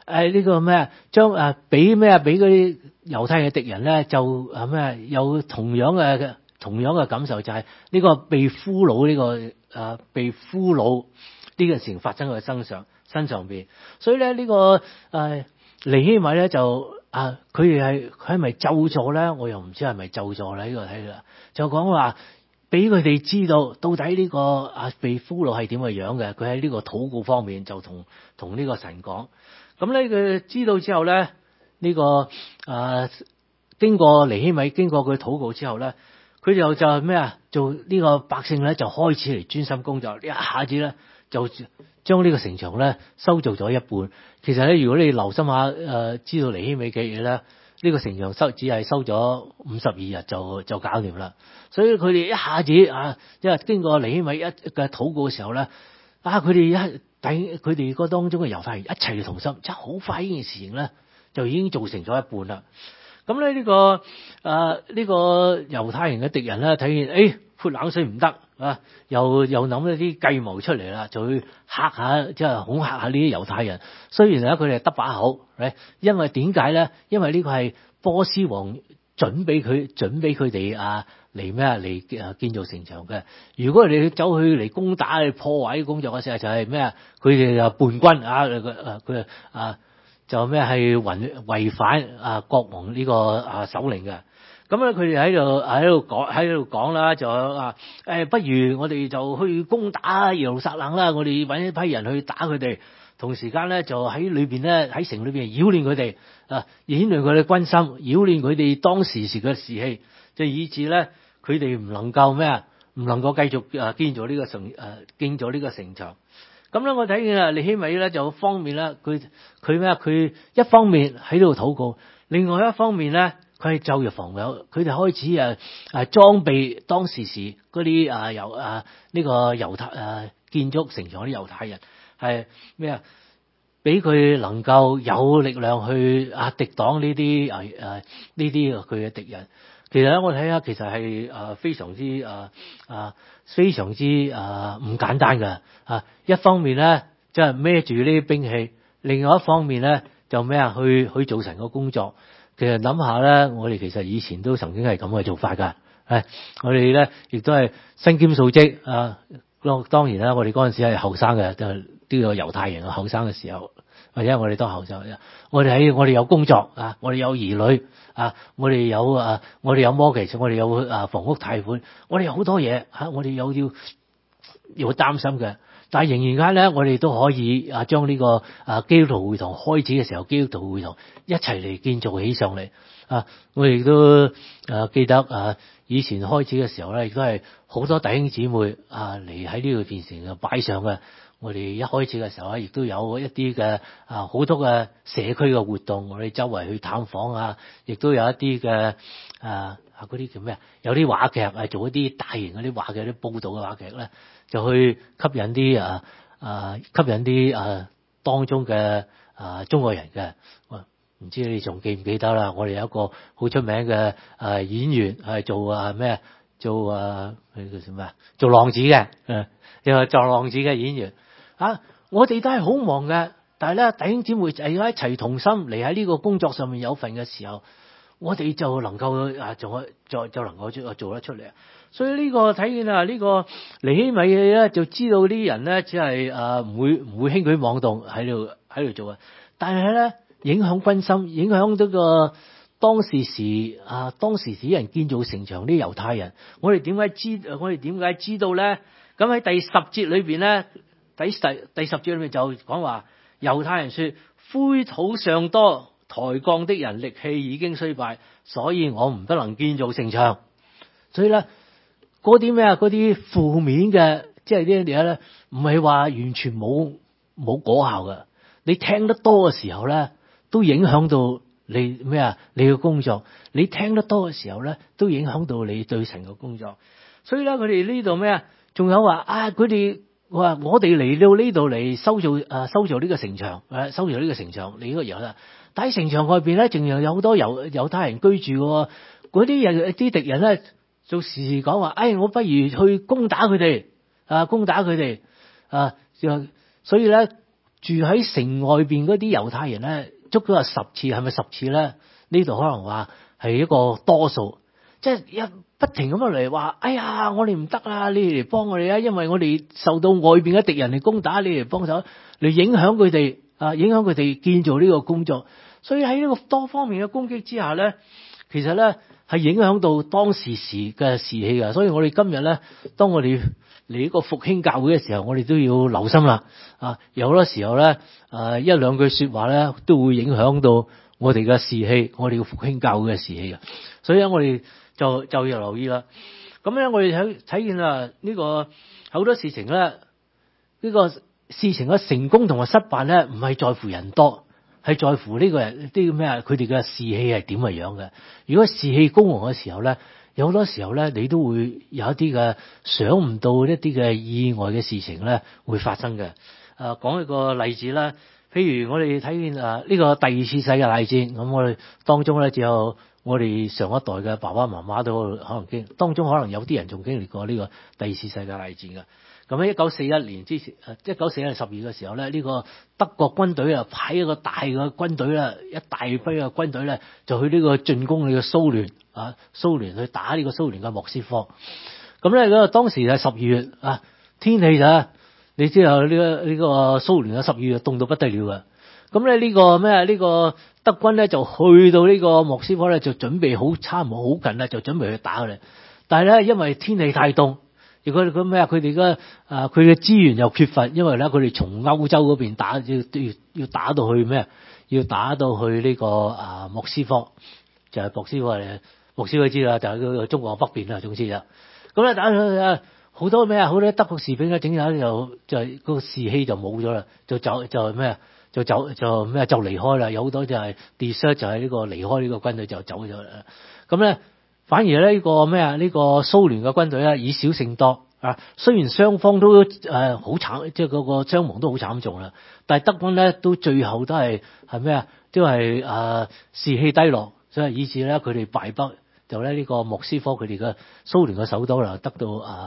呢個咩將俾咩俾嗰啲猶太嘅敵人咧就咩有同樣嘅感受，就係呢個被俘虜呢個被俘虜呢個事情發生喺佢身上邊。所以咧呢個尼希米咧就佢係咪咒詛咧？我又唔知係咪咒詛啦。呢個睇啦，就講話俾佢哋知道到底呢個被俘虜係點嘅樣嘅。佢喺呢個禱告方面就同呢個神講。咁咧佢知道之後咧，呢個經過尼希米經過佢禱告之後咧，佢就係咩啊？做呢個百姓咧就開始嚟專心工作，一下子咧就將呢個城牆咧修造咗一半。其實咧，如果你留心下知道尼希米嘅嘢咧，呢個城牆只係修咗52日就搞掂啦。所以佢哋一下子因為經過尼希米嘅禱告嘅時候咧，佢哋個當中嘅猶太人一齊同心，即係好快呢件事情咧就已經做成咗一半啦。咁咧呢個猶太人嘅敵人咧睇見潑冷水唔得又諗一啲計謀出嚟啦，就去嚇下即係恐嚇下呢啲猶太人。雖然咧佢哋得把口，因為點解咧？因為呢個係波斯王準備佢哋嚟建造城牆嘅。如果你走去嚟攻打去破壞工作嘅時候，就係咩啊？佢哋就叛軍佢就咩係違反國王呢個首領嘅。咁咧佢哋喺度講啦，就不如我哋就去攻打耶路撒冷啦！我哋搵一批人去打佢哋，同時間咧就喺裏邊咧喺城裏邊擾亂佢哋擾亂佢哋軍心，擾亂佢哋當時嘅士氣，就以致咧佢哋唔能夠繼續建造呢個城牆。咁咧我睇見尼希米咧就方面咧佢一方面喺度禱告，另外一方面咧佢係晝夜防友，佢哋開始裝備當時嗰啲呢個猶太建築城牆嗰啲猶太人係咩啊？俾佢能夠有力量去敵擋呢啲佢嘅敵人。其實咧我睇下，其實係非常之唔簡單嘅一方面咧即係孭住呢啲兵器，另外一方面咧就咩啊去做成個工作。其實諗下咧，我哋其實以前都曾經係咁嘅做法㗎。我哋咧亦都係身兼數職當然啦，我哋嗰陣時係後生嘅，就呢個猶太人後生嘅時候，或者我哋都後生。我哋有工作我哋有兒女我哋有mortgage，我哋有房屋貸款，我哋有好多嘢我哋要擔心嘅。但係仍然間咧，我哋都可以將呢個基督徒會堂開始嘅時候，基督徒會堂一齊嚟建造起上嚟我哋都記得以前開始嘅時候咧，亦都係好多弟兄姊妹嚟喺呢度變成擺上嘅。我哋一開始嘅時候咧，亦都有一啲嘅好多嘅社區嘅活動，我哋周圍去探訪亦都有一啲嘅嗰啲叫咩啊？有啲話劇做一啲大型嗰啲話劇啲報道嘅話劇咧，就去吸引啲當中嘅中國人嘅。唔知你仲記唔記得啦？我哋有一個好出名嘅演員係做咩？做叫咩？做浪子嘅又係做浪子嘅演員我哋都係好忙嘅，但係咧弟兄姊妹就一齊同心嚟喺呢個工作上面有份嘅時候，我哋就能夠就能夠做得出嚟。所以呢個睇見呢個尼希米咧就知道啲人咧只係唔會輕舉妄動喺度做但係咧影響軍心，影響到個當時啲人建造城牆啲猶太人。我哋點解知道咧？咁喺第10節裏邊咧，第10節裏面就講話猶太人說：灰土尚多，抬槓的人力氣已經衰敗，所以我唔得能建造城牆。所以咧嗰啲負面嘅即係呢啲嘢咧，唔係話完全冇果效嘅。你聽得多嘅時候咧，都影響到你你嘅工作。你聽得多嘅時候咧，都影響到你對神嘅工作。所以咧，佢哋呢度仲有話佢哋話我哋嚟到呢度嚟修造呢個城牆，修造呢個城牆你應該有啦。但喺城牆外邊咧，仲有好多猶太人居住嘅。嗰啲敵人咧，就時時講話，我不如去攻打佢哋，攻打佢哋所以咧， 住喺城外邊嗰啲猶太人咧，捉咗10次，係咪10次咧？呢度可能話係一個多數，即係一不停咁樣嚟話，哎呀，我哋唔得啦，你哋嚟幫我哋啊，因為我哋受到外邊嘅敵人嚟攻打，你哋幫手嚟影響佢哋啊，影響佢哋建造呢個工作。所以喺呢個多方面嘅攻擊之下咧，其實咧係影響到當時嘅士氣嘅。所以我哋今日咧，當我哋嚟呢個復興教會嘅時候，我哋都要留心啦。啊，有好多時候咧，一兩句說話咧，都會影響到我哋嘅士氣，我哋要復興教會嘅士氣嘅。所以咧，我哋就要留意啦。咁咧，我哋睇見啊，呢個好多事情咧，呢個事情嘅成功同埋失敗咧，唔係在乎人多，係在乎呢個人啲咩啊？佢哋嘅士氣係點嘅樣嘅。如果士氣高昂嘅時候咧，有好多時候咧，你都會有一啲嘅想唔到一啲嘅意外嘅事情咧會發生嘅。講一個例子啦，譬如我哋睇見呢個第二次世界大戰，咁我哋當中咧只有我哋上一代嘅爸爸媽媽都可能當中可能有啲人仲經歷過呢個第二次世界大戰嘅。咁喺1941年之前，1941年12月嘅時候咧，呢個德國軍隊啊派一個大嘅軍隊啦，一大批嘅軍隊咧就去呢個進攻呢個蘇聯啊，蘇聯去打呢個蘇聯嘅莫斯科。咁咧嗰個當時係12月啊，天氣就你知道呢個蘇聯嘅12月凍到不得了嘅。咁咧呢個德軍咧就去到呢個莫斯科咧就準備好差唔多好近啦，就準備去打佢哋。但係咧因為天氣太凍。如果佢哋嘅佢嘅資源又缺乏，因為咧佢哋從歐洲嗰邊打要打到去咩？要打到去呢個莫斯科，就係莫斯科知啦，就係嗰個中國北邊啦，總之就咁咧打到好多咩啊？好多德國士兵咧整下就嗰個士氣就冇咗啦，就離開啦。有好多就係 desert 就係呢個離開呢個軍隊就走咗啦。咁咧。反而咧呢個蘇聯嘅軍隊咧以少勝多啊，雖然雙方都好慘，即係嗰個傷亡都好慘重啦，但係德軍咧都最後都係咩啊？都係士氣低落，所以以致咧佢哋敗北，就咧呢個莫斯科佢哋嘅蘇聯嘅首都啦得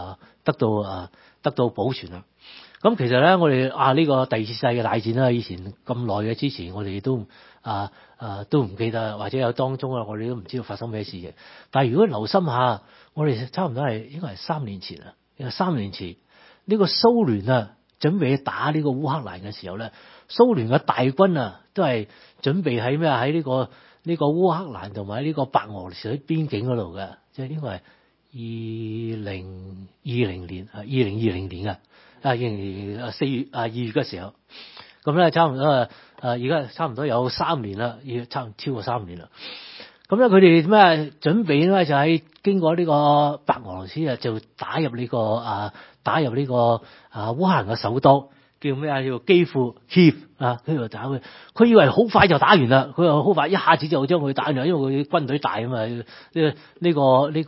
到保存啦。咁其實咧我哋呢個第二次世界大戰啦，以前咁耐嘅之前我哋都都唔記得，或者有當中我哋都唔知道發生咩事嘅。但係如果留心下，我哋差唔多應該係3年前啦。3年前呢個蘇聯準備打呢個烏克蘭嘅時候咧，蘇聯嘅大軍都係準備喺喺呢個烏克蘭同埋呢個白俄羅斯邊境嗰度嘅，即係應該係2020年2020年4月2月嘅時候，咁咧差唔多而家差唔多有3年啦，超過3年啦。咁咧佢哋準備咧就喺經過呢個白俄羅斯就打入呢個烏克蘭嘅首都叫咩叫基輔 Kyiv 跟住打佢。佢以為好快就打完啦，佢話好快一下子就將佢打完啦，因為佢軍隊大啊嘛。呢個烏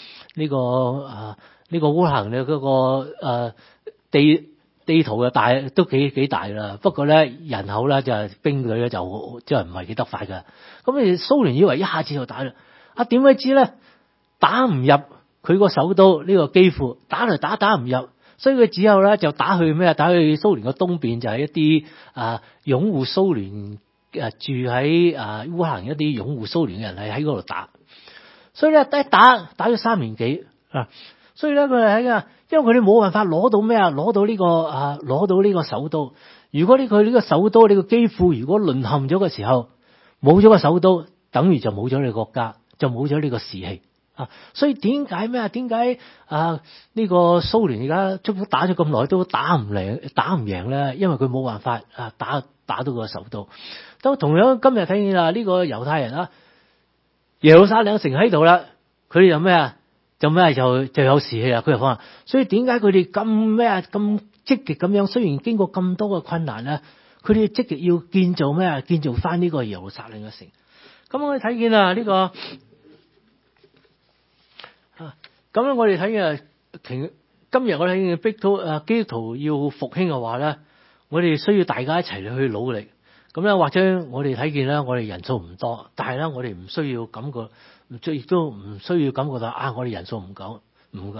克蘭嘅嗰個地圖嘅大都幾大啦，不過咧人口咧就係兵隊咧就即係唔係幾得快噶。咁你蘇聯以為一下子就打啦，點解知咧打唔入佢個首都呢個基輔，打嚟打唔入，所以佢只有咧就打去蘇聯嘅東邊，就係一啲擁護蘇聯住喺烏克蘭一啲擁護蘇聯嘅人係喺嗰度打，所以咧一打咗3年幾所以咧佢係因為佢哋冇辦法攞到呢個首都。如果佢呢個首都呢個基輔如果淪陷咗嘅時候，冇咗個首都，等於就冇咗呢個國家，就冇咗呢個士氣所以點解呢個蘇聯而家足足打咗咁耐都打唔贏咧？因為佢冇辦法打到個首都。都同樣今日睇見呢個猶太人耶路撒冷城喺度啦，佢哋就有士氣啦。佢就講，所以點解佢哋咁積極咁樣？雖然經過咁多嘅困難咧，佢哋積極要建造翻呢個耶路撒冷嘅城。咁我哋睇見呢個咁樣我哋睇見今日我哋睇見基督徒要復興嘅話咧，我哋需要大家一齊去努力。咁咧或者我哋睇見咧，我哋人數唔多，但係咧我哋唔需要感覺，亦都唔需要感覺到我哋人數唔夠，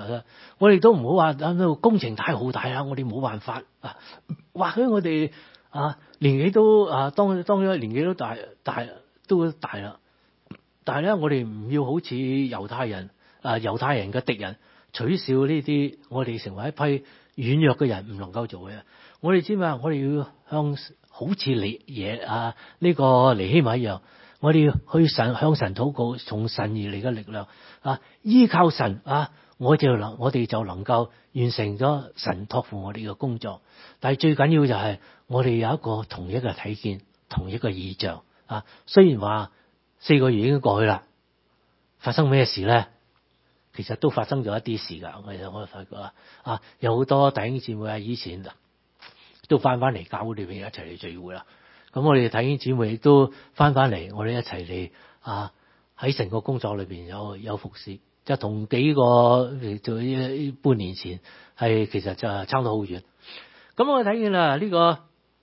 我哋都唔好話工程太浩大啦，我哋冇辦法或許我哋年紀都當咗年紀都大啦，但係咧我哋唔要好似猶太人嘅敵人取笑呢啲我哋成為一批軟弱嘅人唔能夠做嘅。我哋知嘛？我哋要向好似呢個尼希米一樣，我哋要去向神禱告，從神而嚟嘅力量依靠神我哋就能夠完成咗神託付我哋嘅工作。但係最緊要就係我哋有一個同一嘅睇見，同一個異象雖然話4個月已經過去啦，發生咩事咧？其實都發生咗一啲事噶。我發覺有好多弟兄姊妹以前都翻嚟教會裏邊一齊嚟聚會啦。咁我哋弟兄姊妹亦都翻嚟，我哋一齊嚟喺成個工作裏邊有服侍，就同幾個就半年前其實就差得好遠。咁我睇見啦呢個，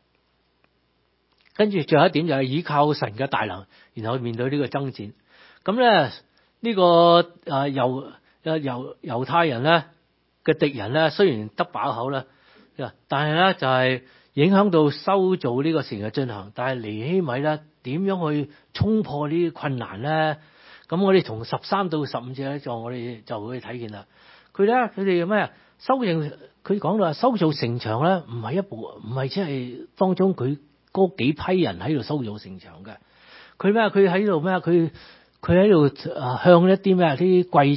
跟住最後一點就係依靠神嘅大能，然後面對呢個爭戰。咁咧呢個猶太人咧嘅敵人咧，雖然得把口啦，但係咧就係影響到修造呢個城嘅進行。但係尼希米咧點樣去衝破呢啲困難咧？咁我哋從13到15節咧，我哋就會睇見啦。佢哋咩佢講到修造城牆咧，唔係即係當中佢嗰幾批人喺度修造城牆嘅。佢喺度佢喺度向一啲啲貴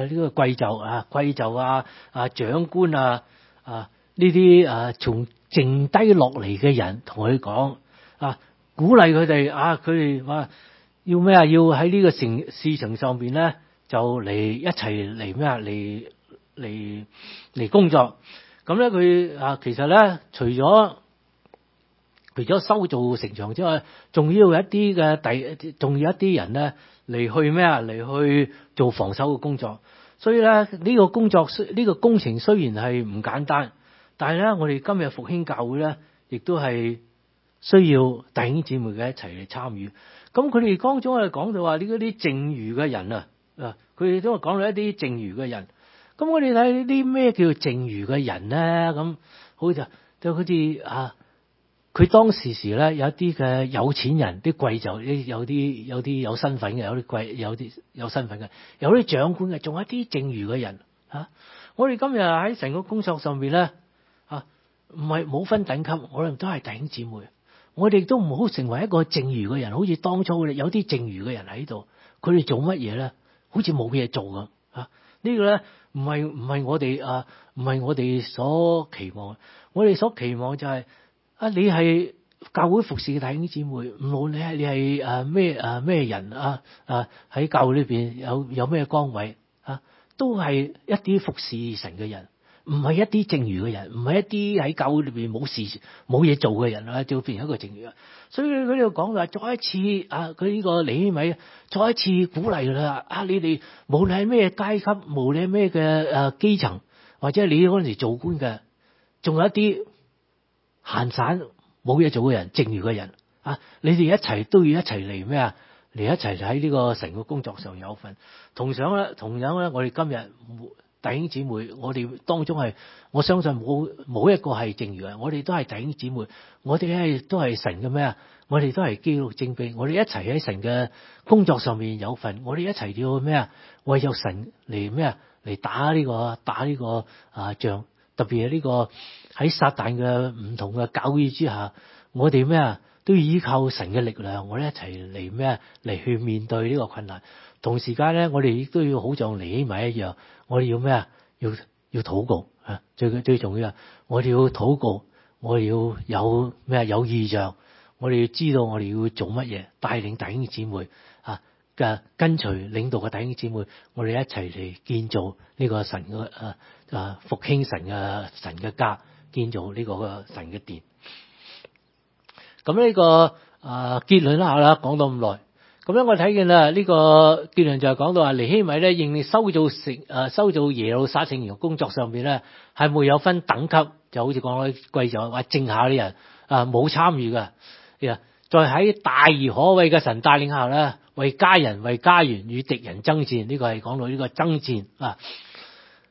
胄長官呢啲從剩低落嚟嘅人同佢講鼓勵佢哋佢哋話要要喺呢個事情上邊咧就嚟一齊嚟工作。咁咧佢其實咧除咗修造城牆之外，仲要有一啲人咧嚟去做防守嘅工作。所以咧呢個工程雖然係唔簡單，但係咧我哋今日復興教會咧，亦都係需要弟兄姊妹嘅一齊嚟參與。咁佢哋當中講到話呢啲剩餘嘅人佢哋都係講到一啲剩餘嘅人。咁我哋睇啲咩叫剩餘嘅人咧？咁好似佢當時咧有一啲嘅有錢人，啲貴胄，有啲有身份嘅，有啲有身份嘅，有啲長官嘅，仲有一啲剩餘嘅人我哋今日喺成個工作上邊咧唔係冇分等級，我哋都係弟兄姊妹。我哋都唔好成為一個剩餘嘅人，好似當初有啲剩餘嘅人喺度，佢哋做乜嘢咧？好似冇嘢做咁呢個咧唔係我哋所期望。我哋所期望就係你係教會服侍嘅弟兄姊妹，唔論你係咩人喺教會裏邊有咩崗位都係一啲服侍神嘅人，唔係一啲剩餘嘅人，唔係一啲喺教會裏邊冇嘢做嘅人就變成一個剩餘。所以佢呢度講話再一次佢呢個尼希米再一次鼓勵啦你哋無論係咩階級，無論係咩嘅基層，或者你嗰陣時做官嘅，仲有一啲閒散冇嘢做嘅人，剩餘嘅人你哋一齊都要一齊嚟嚟一齊喺呢個成個工作上有份。同樣咧，我哋今日弟兄姊妹，我哋當中我相信冇一個係剩餘嘅，我哋都係弟兄姊妹，我哋都係神嘅我哋都係基督精兵，我哋一齊喺神嘅工作上面有份，我哋一齊要為咗神嚟嚟打呢個仗。特別係呢個喺撒旦嘅唔同嘅攪擾之下，我哋都要依靠神嘅力量，我哋一齊嚟去面對呢個困難。同時間咧，我哋亦都要好像尼希米一樣，我哋要禱告最重要，我哋要禱告，我哋要有異象，我哋要知道我哋要做乜嘢，帶領弟兄姊妹嘅跟隨領導嘅弟兄姊妹，我哋一齊嚟建造呢個神嘅復興神嘅家，建造呢個神嘅殿。咁呢個結論啦，講到咁耐，咁咧我睇見啦，呢個結論就係講到話尼希米咧，認修造耶路撒冷城嘅工作上邊咧，係沒有分等級，就好似講啲貴胄話剩下啲人冇參與嘅。再喺大而可畏嘅神帶領下咧，為家人為家園與敵人爭戰，呢個係講到呢個爭戰。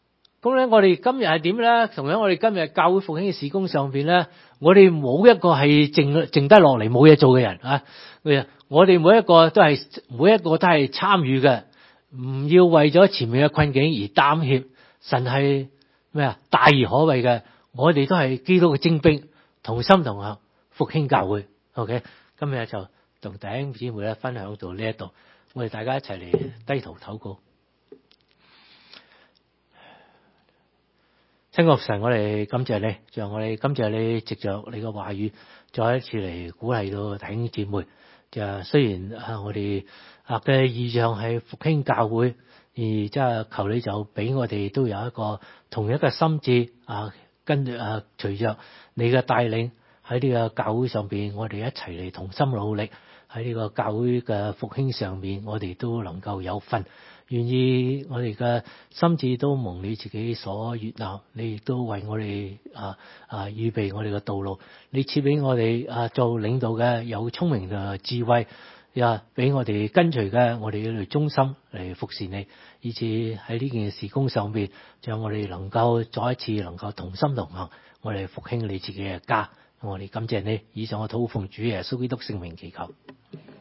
咁咧，我哋今日係點咧？同樣我哋今日教會復興嘅事工上邊咧，我哋冇一個係剩低落嚟冇嘢做嘅人啊！我哋每一個都係參與嘅，唔要為咗前面嘅困境而擔怯。神係咩啊？大而可畏嘅，我哋都係基督嘅精兵，同心同行復興教會。OK， 今日就同弟兄姊妹咧分享到呢一度，我哋大家一齊嚟低頭禱告。親愛神，我哋感謝你，就我哋感謝你藉着你嘅話語，再一次嚟鼓勵到弟兄姊妹。就雖然我哋嘅意向係復興教會，而即係求你就俾我哋都有一個同一個心志跟住隨着你嘅帶領喺呢個教會上邊，我哋一齊嚟同心努力喺呢個教會嘅復興上面，我哋都能夠有份。願意我哋嘅心志都蒙你自己所悅納，你亦都為我哋預備我哋嘅道路。你賜俾我哋做領導嘅有聰明嘅智慧，又俾我哋跟隨嘅我哋嚟忠心嚟服侍你，以至喺呢件事工上邊，讓我哋能夠再一次能夠同心同行，我哋復興你自己嘅家。我哋感謝你，以上我禱奉主耶穌基督聖名祈求。